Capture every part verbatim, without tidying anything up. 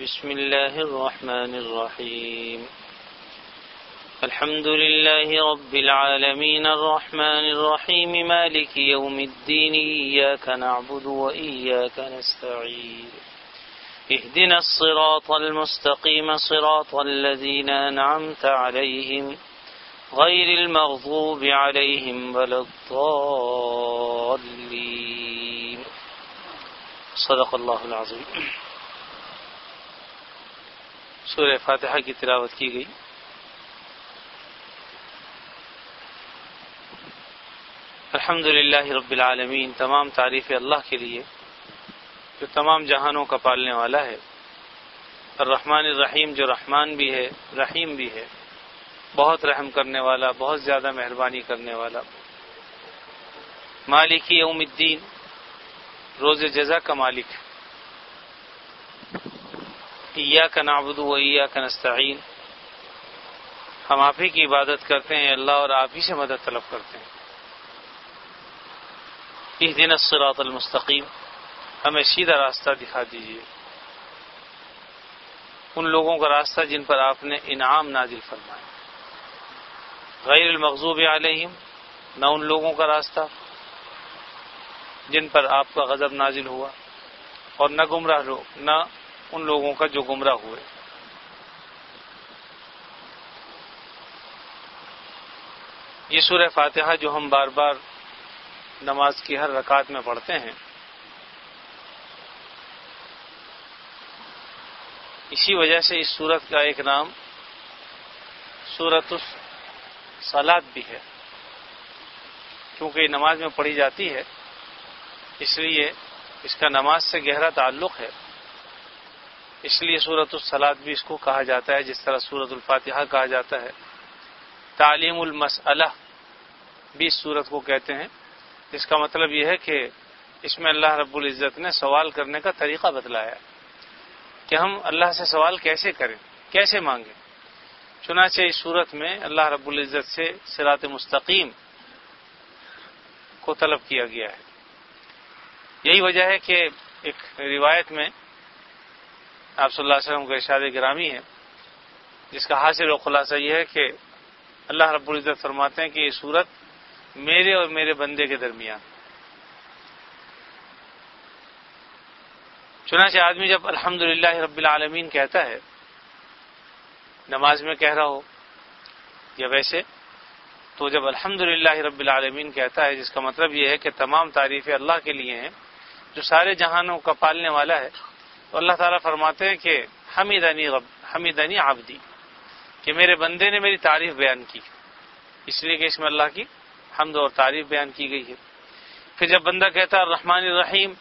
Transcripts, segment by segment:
بسم الله الرحمن الرحيم الحمد لله رب العالمين الرحمن الرحيم مالك يوم الدين إياك نعبد وإياك نستعين اهدنا الصراط المستقيم صراط الذين أنعمت عليهم غير المغضوب عليهم ولا الضالين صدق اللہ العظیم. سورہ فاتحہ کی تلاوت کی گئی. الحمد للہ رب العالمین، تمام تعریف اللہ کے لیے جو تمام جہانوں کا پالنے والا ہے. الرحمن الرحیم، جو رحمان بھی ہے رحیم بھی ہے، بہت رحم کرنے والا، بہت زیادہ مہربانی کرنے والا. مالک یوم الدین، روز جزا کا مالک. ایاک نعبد و ایاک نستعین، ہم آپ ہی کی عبادت کرتے ہیں اللہ، اور آپ ہی سے مدد طلب کرتے ہیں. اہدنا الصراط المستقیم، ہمیں سیدھا راستہ دکھا دیجیے. ان لوگوں کا راستہ جن پر آپ نے انعام نازل فرمایا. غیر المغضوب علیہم، نہ ان لوگوں کا راستہ جن پر آپ کا غضب نازل ہوا، اور نہ گمراہ لوگ، نہ ان لوگوں کا جو گمراہ ہوئے. یہ سورہ فاتحہ جو ہم بار بار نماز کی ہر رکعت میں پڑھتے ہیں، اسی وجہ سے اس سورت کا ایک نام سورۃ الصلاۃ بھی ہے. کیونکہ یہ نماز میں پڑھی جاتی ہے، اس لیے اس کا نماز سے گہرا تعلق ہے. اس لیے سورۃ الصلاۃ بھی اس کو کہا جاتا ہے، جس طرح سورۃ الفاتحہ کہا جاتا ہے. تعلیم المسئلہ بھی اس سورت کو کہتے ہیں. اس کا مطلب یہ ہے کہ اس میں اللہ رب العزت نے سوال کرنے کا طریقہ بتلایا کہ ہم اللہ سے سوال کیسے کریں، کیسے مانگیں. چنانچہ اس صورت میں اللہ رب العزت سے صراط مستقیم کو طلب کیا گیا ہے. یہی وجہ ہے کہ ایک روایت میں آپ صلی اللہ علیہ وسلم کا ارشاد گرامی ہے، جس کا حاصل و خلاصہ یہ ہے کہ اللہ رب العزت فرماتے ہیں کہ یہ صورت میرے اور میرے بندے کے درمیان. چنانچہ آدمی جب الحمدللہ رب العالمین کہتا ہے، نماز میں کہہ رہا ہو یا ویسے، تو جب الحمدللہ رب العالمین کہتا ہے، جس کا مطلب یہ ہے کہ تمام تعریفیں اللہ کے لیے ہیں جو سارے جہانوں کا پالنے والا ہے. تو اللہ تعالیٰ فرماتے ہیں کہ حمیدنی رب حمیدنی عبدی، کہ میرے بندے نے میری تعریف بیان کی. اس لیے کہ اس میں اللہ کی حمد اور تعریف بیان کی گئی ہے. پھر جب بندہ کہتا ہے الرحمن الرحیم،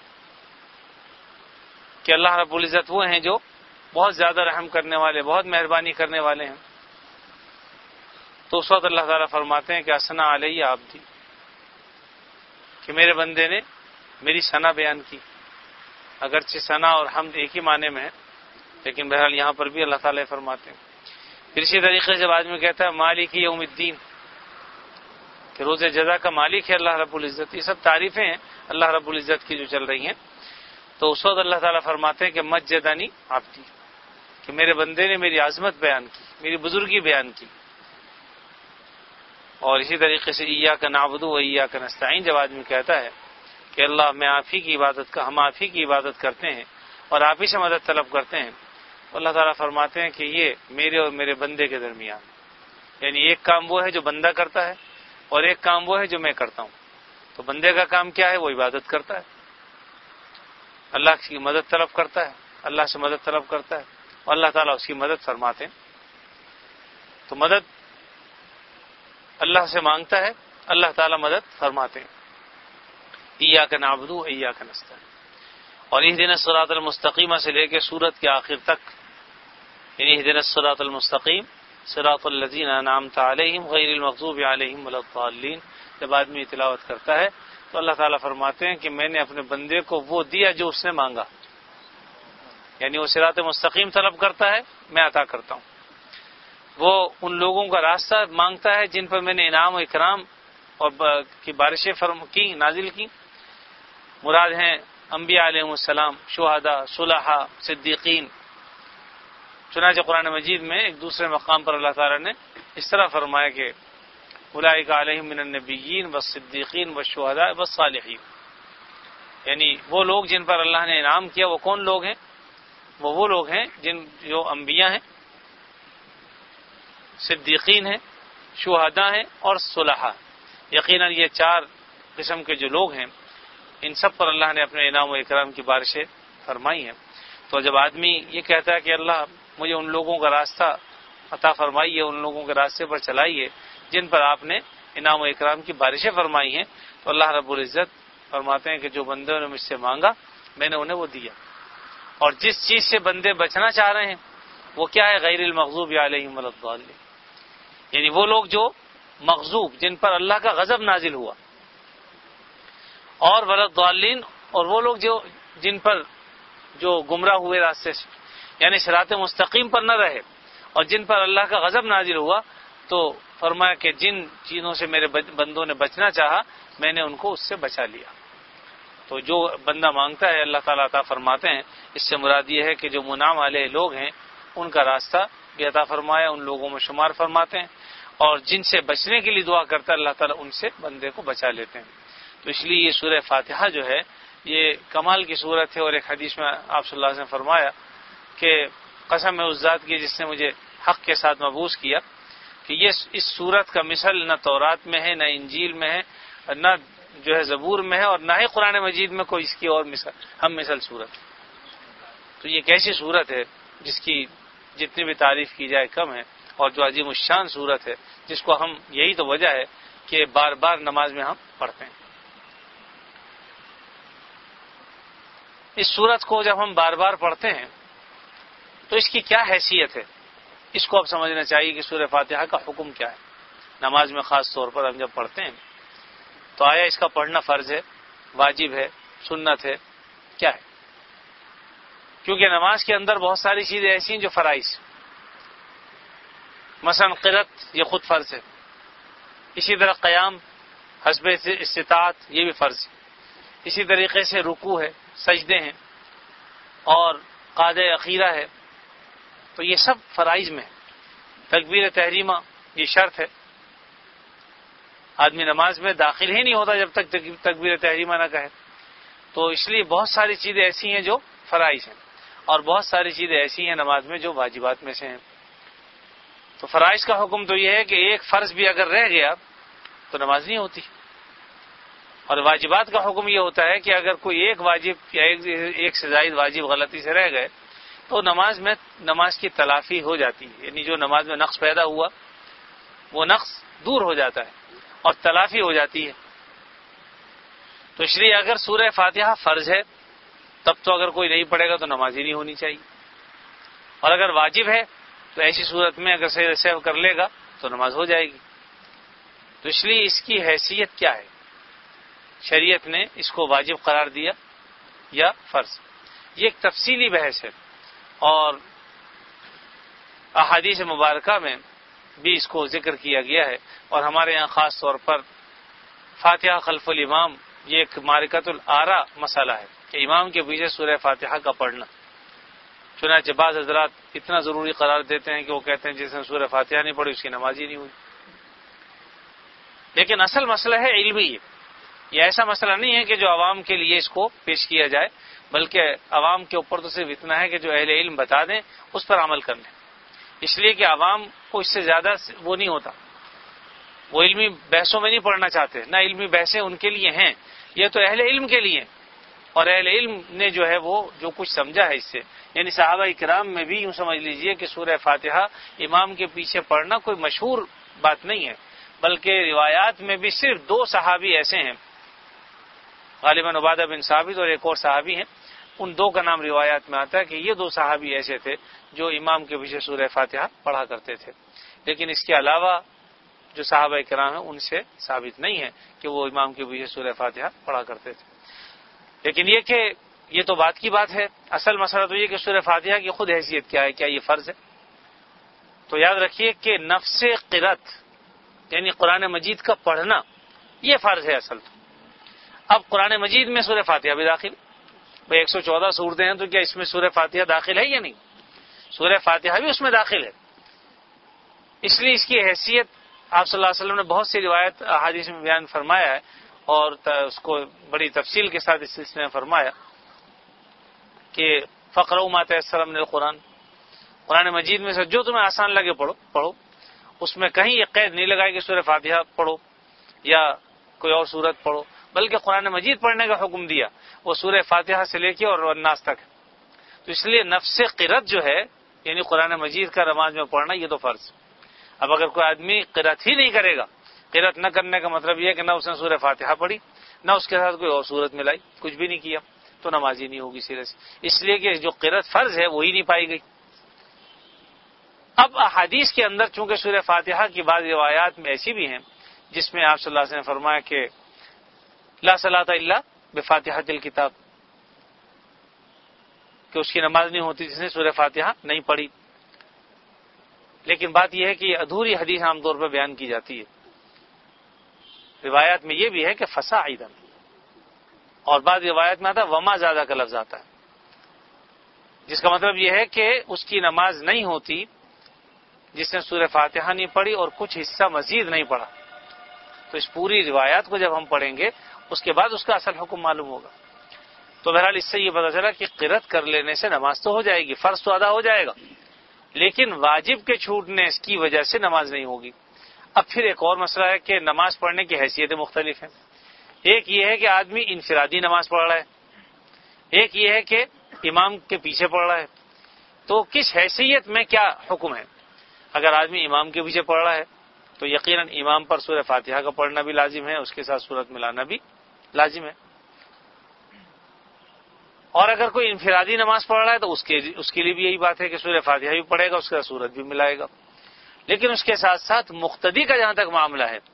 کہ اللہ رب العزت وہ ہیں جو بہت زیادہ رحم کرنے والے، بہت مہربانی کرنے والے ہیں، تو اس وقت اللہ تعالیٰ فرماتے ہیں کہ اثنا علیہ عبدی، کہ میرے بندے نے میری ثنا بیان کی. اگرچہ ثنا اور حمد ایک ہی معنی میں ہے، لیکن بہرحال یہاں پر بھی اللہ تعالیٰ فرماتے ہیں. پھر اسی طریقے سے جب آدمی کہتا ہے مالک یوم الدین، کہ روز جزا کا مالک ہے اللہ رب العزت، یہ سب تعریفیں ہیں اللہ رب العزت کی جو چل رہی ہیں. تو اس وقت اللہ تعالیٰ فرماتے ہیں کہ مجدنی عبدی، کہ میرے بندے نے میری عظمت بیان کی، میری بزرگی بیان کی. اور اسی طریقے سے ایاک نعبد و ایاک نستعین، جب آدمی کہتا ہے کہ اللہ میں آپ ہی کی عبادت کا ہم آپ ہی کی عبادت کرتے ہیں اور آپ ہی سے مدد طلب کرتے ہیں، تو اللہ تعالیٰ فرماتے ہیں کہ یہ میرے اور میرے بندے کے درمیان، یعنی ایک کام وہ ہے جو بندہ کرتا ہے اور ایک کام وہ ہے جو میں کرتا ہوں. تو بندے کا کام کیا ہے؟ وہ عبادت کرتا ہے، اللہ کی مدد طلب کرتا ہے، اللہ سے مدد طلب کرتا ہے، اور اللہ تعالیٰ اس کی مدد فرماتے ہیں. تو مدد اللہ سے مانگتا ہے، اللہ تعالیٰ مدد فرماتے ہیں. ایاک نعبد و ایاک نستعین. اور اہدنا الصراط المستقیم سے لے کے سورت کے آخر تک، یعنی اہدنا الصراط المستقیم صراط الذین انعمت علیہم غیر المغضوب علیہم ولا الضالین، جب آدمی تلاوت کرتا ہے تو اللہ تعالیٰ فرماتے ہیں کہ میں نے اپنے بندے کو وہ دیا جو اس نے مانگا. یعنی وہ صراط مستقیم طلب کرتا ہے، میں عطا کرتا ہوں. وہ ان لوگوں کا راستہ مانگتا ہے جن پر میں نے انعام و اکرام اور کی بارشیں فرم کی نازل کی. مراد ہیں انبیاء علیہ السلام، شہداء، صلحاء، صدیقین، چنانچہ قرآن مجید میں ایک دوسرے مقام پر اللہ تعالیٰ نے اس طرح فرمایا کہ اولئک علیہم من النبیین والصدیقین والشہداء والصالحین، یعنی وہ لوگ جن پر اللہ نے انعام کیا وہ کون لوگ ہیں؟ وہ وہ لوگ ہیں جن جو انبیاء ہیں، صدیقین ہیں، شہداء ہیں اور صلحاء۔ یقیناً یہ چار قسم کے جو لوگ ہیں ان سب پر اللہ نے اپنے انعام و اکرام کی بارشیں فرمائی ہیں۔ تو جب آدمی یہ کہتا ہے کہ اللہ مجھے ان لوگوں کا راستہ عطا فرمائیے، ان لوگوں کے راستے پر چلائیے جن پر آپ نے انعام و اکرام کی بارشیں فرمائی ہیں، تو اللہ رب العزت فرماتے ہیں کہ جو بندوں نے مجھ سے مانگا میں نے انہیں وہ دیا، اور جس چیز سے بندے بچنا چاہ رہے ہیں وہ کیا ہے؟ غیر المغضوب علیہم ولا الضالین، یعنی وہ لوگ جو مغضوب، جن پر اللہ کا غضب نازل ہوا، اور ولا الضالین، اور وہ لوگ جو جن پر جو گمراہ ہوئے راستے سے، یعنی صراط مستقیم پر نہ رہے اور جن پر اللہ کا غضب نازل ہوا، تو فرمایا کہ جن چیزوں سے میرے بندوں نے بچنا چاہا میں نے ان کو اس سے بچا لیا۔ تو جو بندہ مانگتا ہے اللہ تعالیٰ عطا فرماتے ہیں۔ اس سے مراد یہ ہے کہ جو منعم علیہ لوگ ہیں ان کا راستہ بھی عطا فرمایا، ان لوگوں میں شمار فرماتے ہیں، اور جن سے بچنے کے لیے دعا کرتا ہے اللہ تعالیٰ ان سے بندے کو بچا لیتے ہیں۔ تو اس لیے یہ سورہ فاتحہ جو ہے یہ کمال کی صورت ہے، اور ایک حدیث میں آپ صلی اللہ علیہ وسلم نے فرمایا کہ قسم ہے اس ذات کی جس نے مجھے حق کے ساتھ مبعوث کیا کہ یہ اس صورت کا مثل نہ تورات میں ہے، نہ انجیل میں ہے، نہ جو ہے زبور میں ہے، اور نہ ہی قرآن مجید میں کوئی اس کی اور مثل ہم مثل صورت۔ تو یہ کیسی صورت ہے جس کی جتنی بھی تعریف کی جائے کم ہے، اور جو عظیم الشان صورت ہے جس کو ہم، یہی تو وجہ ہے کہ بار بار نماز میں ہم پڑھتے ہیں۔ اس صورت کو جب ہم بار بار پڑھتے ہیں تو اس کی کیا حیثیت ہے، اس کو اب سمجھنا چاہیے کہ سورہ فاتحہ کا حکم کیا ہے۔ نماز میں خاص طور پر ہم جب پڑھتے ہیں تو آیا اس کا پڑھنا فرض ہے، واجب ہے، سنت ہے، کیا ہے؟ کیونکہ نماز کے اندر بہت ساری چیزیں ایسی ہیں جو فرائض، مثلا قرات یہ خود فرض ہے، اسی طرح قیام حسب استطاعت یہ بھی فرض ہے، اسی طریقے سے رکوع ہے، سجدے ہیں، اور قعدہ اخیرہ ہے، تو یہ سب فرائض میں ہے۔ تکبیر تحریمہ یہ شرط ہے، آدمی نماز میں داخل ہی نہیں ہوتا جب تک تکبیر تحریمہ نہ کہے۔ تو اس لیے بہت ساری چیزیں ایسی ہیں جو فرائض ہیں، اور بہت ساری چیزیں ایسی ہیں نماز میں جو واجبات میں سے ہیں۔ تو فرائض کا حکم تو یہ ہے کہ ایک فرض بھی اگر رہ گیا تو نماز نہیں ہوتی، اور واجبات کا حکم یہ ہوتا ہے کہ اگر کوئی ایک واجب یا ایک سے زائد واجب غلطی سے رہ گئے تو نماز میں نماز کی تلافی ہو جاتی ہے، یعنی جو نماز میں نقص پیدا ہوا وہ نقص دور ہو جاتا ہے اور تلافی ہو جاتی ہے۔ تو اس لیے اگر سورہ فاتحہ فرض ہے تب تو اگر کوئی نہیں پڑھے گا تو نماز ہی نہیں ہونی چاہیے، اور اگر واجب ہے تو ایسی صورت میں اگر صحیح سہو کر لے گا تو نماز ہو جائے گی۔ تو اس لیے اس کی حیثیت کیا ہے، شریعت نے اس کو واجب قرار دیا یا فرض، یہ ایک تفصیلی بحث ہے، اور احادیث مبارکہ میں بھی اس کو ذکر کیا گیا ہے، اور ہمارے یہاں خاص طور پر فاتحہ خلف الامام یہ ایک معرکۃ الآراء مسئلہ ہے کہ امام کے پیچھے سورہ فاتحہ کا پڑھنا، چنانچہ بعض حضرات اتنا ضروری قرار دیتے ہیں کہ وہ کہتے ہیں جس نے سورہ فاتحہ نہیں پڑھی اس کی نماز ہی نہیں ہوئی۔ لیکن اصل مسئلہ ہے علمی، یہ ایسا مسئلہ نہیں ہے کہ جو عوام کے لیے اس کو پیش کیا جائے، بلکہ عوام کے اوپر تو صرف اتنا ہے کہ جو اہل علم بتا دیں اس پر عمل کر لیں، اس لیے کہ عوام کو اس سے زیادہ وہ نہیں ہوتا، وہ علمی بحثوں میں نہیں پڑھنا چاہتے، نہ علمی بحثیں ان کے لیے ہیں، یہ تو اہل علم کے لیے، اور اہل علم نے جو ہے وہ جو کچھ سمجھا ہے اس سے، یعنی صحابہ کرام میں بھی یوں سمجھ لیجئے کہ سورہ فاتحہ امام کے پیچھے پڑھنا کوئی مشہور بات نہیں ہے، بلکہ روایات میں بھی صرف دو صحابی ایسے ہیں، غالباً عبادہ بن ثابت اور ایک اور صحابی ہیں، ان دو کا نام روایات میں آتا ہے کہ یہ دو صحابی ایسے تھے جو امام کے پیچھے سورہ فاتحہ پڑھا کرتے تھے، لیکن اس کے علاوہ جو صحابہ کرام ہیں ان سے ثابت نہیں ہے کہ وہ امام کے پیچھے سورہ فاتحہ پڑھا کرتے تھے۔ لیکن یہ کہ یہ تو بات کی بات ہے، اصل مسئلہ تو یہ کہ سورہ فاتحہ کی خود حیثیت کیا ہے، کیا یہ فرض ہے؟ تو یاد رکھیے کہ نفس قرات یعنی قرآن مجید کا پڑھنا یہ فرض ہے اصل تو۔ اب قرآن مجید میں سورہ فاتحہ بھی داخل، بھئی ایک سو چودہ سورتیں ہیں تو کیا اس میں سورہ فاتحہ داخل ہے یا نہیں؟ سورہ فاتحہ بھی اس میں داخل ہے. اس لیے اس کی حیثیت آپ صلی اللہ علیہ وسلم نے بہت سی روایت احادیث میں بیان فرمایا ہے اور اس کو بڑی تفصیل کے ساتھ اس سلسلے میں فرمایا کہ فقرؤ ما تیسر من القرآن، قرآن مجید میں سے جو تمہیں آسان لگے پڑھو پڑھو. اس میں کہیں یہ قید نہیں لگائی کہ سورہ فاتحہ پڑھو یا کوئی اور سورت پڑھو، بلکہ قرآن مجید پڑھنے کا حکم دیا وہ سورہ فاتحہ سے لے کے اور الناس تک ہے. تو اس لیے نفس قرأت جو ہے یعنی قرآن مجید کا نماز میں پڑھنا یہ تو فرض. اب اگر کوئی آدمی قرأت ہی نہیں کرے گا، قرأت نہ کرنے کا مطلب یہ ہے کہ نہ اس نے سورہ فاتحہ پڑھی نہ اس کے ساتھ کوئی اور سورت ملائی، کچھ بھی نہیں کیا، تو نماز ہی نہیں ہوگی سرے سے. اس لیے کہ جو قرأت فرض ہے وہی نہیں پائی گئی. اب احادیث کے اندر چونکہ سورہ فاتحہ کی بعض روایات میں ایسی بھی ہیں جس میں آپ صلی اللہ علیہ وسلم نے فرمایا کہ لا صلاۃ الا بفاتحۃ الکتاب، کہ اس کی نماز نہیں ہوتی جس نے سورہ فاتحہ نہیں پڑھی. لیکن بات یہ ہے کہ یہ ادھوری حدیث عام طور پر بیان کی جاتی ہے. روایات میں یہ بھی ہے کہ فصاعدا، اور بعض روایت میں آتا ہے وما زیادہ کا لفظ آتا ہے، جس کا مطلب یہ ہے کہ اس کی نماز نہیں ہوتی جس نے سورہ فاتحہ نہیں پڑھی اور کچھ حصہ مزید نہیں پڑھا. تو اس پوری روایات کو جب ہم پڑھیں گے اس کے بعد اس کا اصل حکم معلوم ہوگا. تو بہرحال اس سے یہ پتہ چلا کہ قرأت کر لینے سے نماز تو ہو جائے گی، فرض تو ادا ہو جائے گا، لیکن واجب کے چھوٹنے کی وجہ سے نماز نہیں ہوگی. اب پھر ایک اور مسئلہ ہے کہ نماز پڑھنے کی حیثیتیں مختلف ہیں. ایک یہ ہے کہ آدمی انفرادی نماز پڑھ رہا ہے، ایک یہ ہے کہ امام کے پیچھے پڑھ رہا ہے. تو کس حیثیت میں کیا حکم ہے؟ اگر آدمی امام کے پیچھے پڑھ رہا ہے تو یقیناً امام پر سورہ فاتحہ کا پڑھنا بھی لازم ہے، اس کے ساتھ سورت ملانا بھی لازم ہے. اور اگر کوئی انفرادی نماز پڑھ رہا ہے تو اس کے اس کے لیے بھی یہی بات ہے کہ سورہ فاتحہ بھی پڑھے گا، اس کے ساتھ سورت بھی ملائے گا. لیکن اس کے ساتھ ساتھ مقتدی کا جہاں تک معاملہ ہے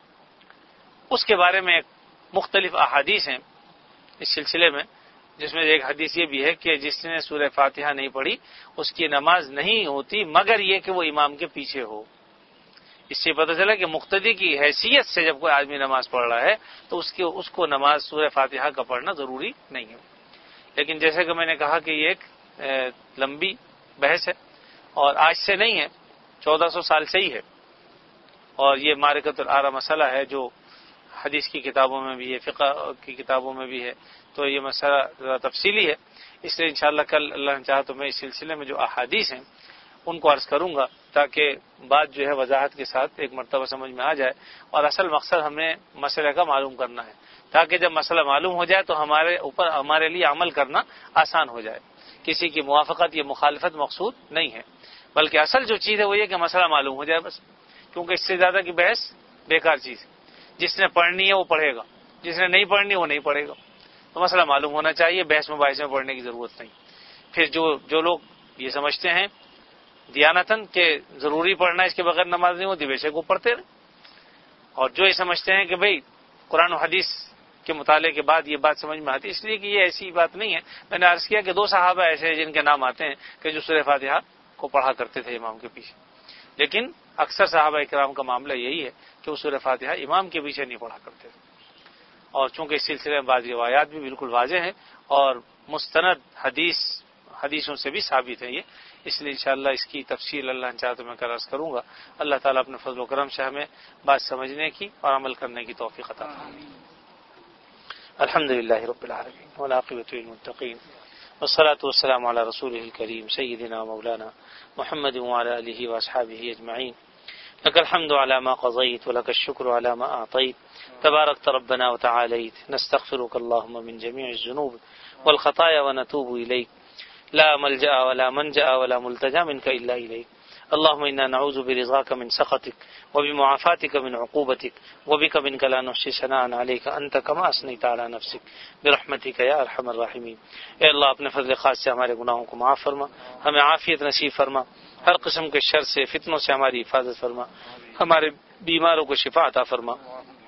اس کے بارے میں مختلف احادیث ہیں اس سلسلے میں، جس میں ایک حدیث یہ بھی ہے کہ جس نے سورہ فاتحہ نہیں پڑھی اس کی نماز نہیں ہوتی مگر یہ کہ وہ امام کے پیچھے ہو. اس سے پتہ چلا کہ مقتدی کی حیثیت سے جب کوئی آدمی نماز پڑھ رہا ہے تو اس کے اس کو نماز سورہ فاتحہ کا پڑھنا ضروری نہیں ہے. لیکن جیسے کہ میں نے کہا کہ یہ ایک لمبی بحث ہے اور آج سے نہیں ہے، چودہ سو سال سے ہی ہے، اور یہ معرکۃ الآراء مسئلہ ہے جو حدیث کی کتابوں میں بھی ہے، فقہ کی کتابوں میں بھی ہے. تو یہ مسئلہ ذرا تفصیلی ہے، اس لیے انشاءاللہ کل اللہ نے چاہا تو میں اس سلسلے میں جو احادیث ہیں ان کو عرض کروں گا تاکہ بات جو ہے وضاحت کے ساتھ ایک مرتبہ سمجھ میں آ جائے. اور اصل مقصد ہمیں مسئلے کا معلوم کرنا ہے تاکہ جب مسئلہ معلوم ہو جائے تو ہمارے اوپر ہمارے لیے عمل کرنا آسان ہو جائے. کسی کی موافقت یا مخالفت مقصود نہیں ہے، بلکہ اصل جو چیز ہے وہ یہ کہ مسئلہ معلوم ہو جائے بس، کیونکہ اس سے زیادہ کی بحث بیکار چیز ہے. جس نے پڑھنی ہے وہ پڑھے گا، جس نے نہیں پڑھنی وہ نہیں پڑھے گا. تو مسئلہ معلوم ہونا چاہیے، بحث مباحث میں پڑھنے کی ضرورت نہیں. پھر جو جو لوگ یہ سمجھتے ہیں دیانتاً کہ ضروری پڑھنا اس کے بغیر نماز نہیں ہوتی، بے شک وہ پڑھتے رہے. اور جو یہ سمجھتے ہیں کہ بھئی قرآن و حدیث کے مطالعے کے بعد یہ بات سمجھ میں آتی، اس لیے کہ یہ ایسی بات نہیں ہے. میں نے عرض کیا کہ دو صحابہ ایسے ہیں جن کے نام آتے ہیں کہ جو سورہ فاتحہ کو پڑھا کرتے تھے امام کے پیچھے، لیکن اکثر صحابہ کرام کا معاملہ یہی ہے کہ وہ سورہ فاتحہ امام کے پیچھے نہیں پڑھا کرتے تھے. اور چونکہ اس سلسلے میں بعض روایات بھی بالکل واضح ہیں اور مستند حدیث حدیثوں سے بھی ثابت ہے یہ، اس لیے انشاءاللہ اس کی تفصیل اللہ نے چاہا تو میں عرض کروں گا. اللہ تعالیٰ اپنے فضل و کرم سے ہمیں بات سمجھنے کی اور عمل کرنے کی توفیق عطا فرمائے. الحمد للہ رب العالمین والعاقبۃ للمتقین والصلاة والسلام علی رسولہ الکریم سیدنا مولانا محمد وعلی آلہ واصحابہ اجمعین. لك الحمد على ما قضيت ولك الشكر على ما أعطيت تباركت ربنا وتعاليت. نستغفرك اللهم من جميع الذنوب والخطايا ونتوب إليك، لا ملجأ ولا منجأ ولا ملتجأ منك إلا إليك. اللهم إنا نعوذ برضاك من سخطك وبمعافاتك من عقوبتك وبك منك لا نحصي ثناء عليك أنت كما أثنيت على نفسك برحمتك يا أرحم الراحمين. اے اللہ اپنے فضل خاص سے ہمارے گناہوں کو معاف فرما، ہمیں عافیت نصیب فرما، ہر قسم کے شر سے فتنوں سے ہماری حفاظت فرما، ہمارے بیماروں کو شفا عطا فرما،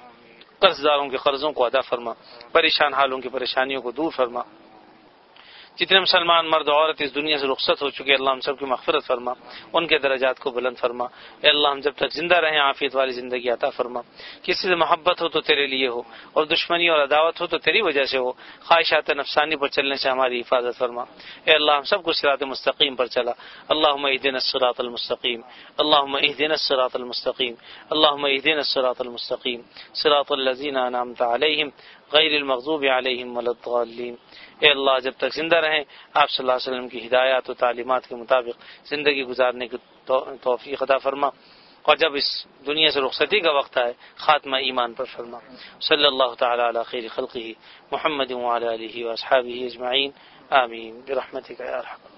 قرض داروں کے قرضوں کو ادا فرما، پریشان حالوں کی پریشانیوں کو دور فرما. جتنے مسلمان مرد عورت اس دنیا سے رخصت ہو چکے اللہ ہم سب کی مغفرت فرما، ان کے درجات کو بلند فرما۔ اے اللہ ہم جب تک زندہ رہیں عافیت والی زندگی عطا فرما، کسی سے محبت ہو تو تیرے لیے ہو، اور دشمنی اور عداوت ہو تو تیری وجہ سے ہو، خواہشات نفسانی پر چلنے سے ہماری حفاظت فرما۔ اے اللہ ہم سب کو صراط مستقیم پر چلا۔ اللہم اہدنا الصراط المستقیم، اللہم اہدنا الصراط المستقیم، اللہم اہدنا الصراط المستقیم، صراط الذین انعمت علیہم غیر المغضوب علیہم ولا الضالین۔ اے اللہ جب تک زندہ رہیں آپ صلی اللہ علیہ وسلم کی ہدایات و تعلیمات کے مطابق زندگی گزارنے کی توفیق عطا فرما، اور جب اس دنیا سے رخصتی کا وقت آئے خاتمہ ایمان پر فرما۔ صلی اللہ تعالی علی خیر خلقہ محمد وعلی آلہ واصحابہ اجمعین، آمین برحمتک یا ارحم۔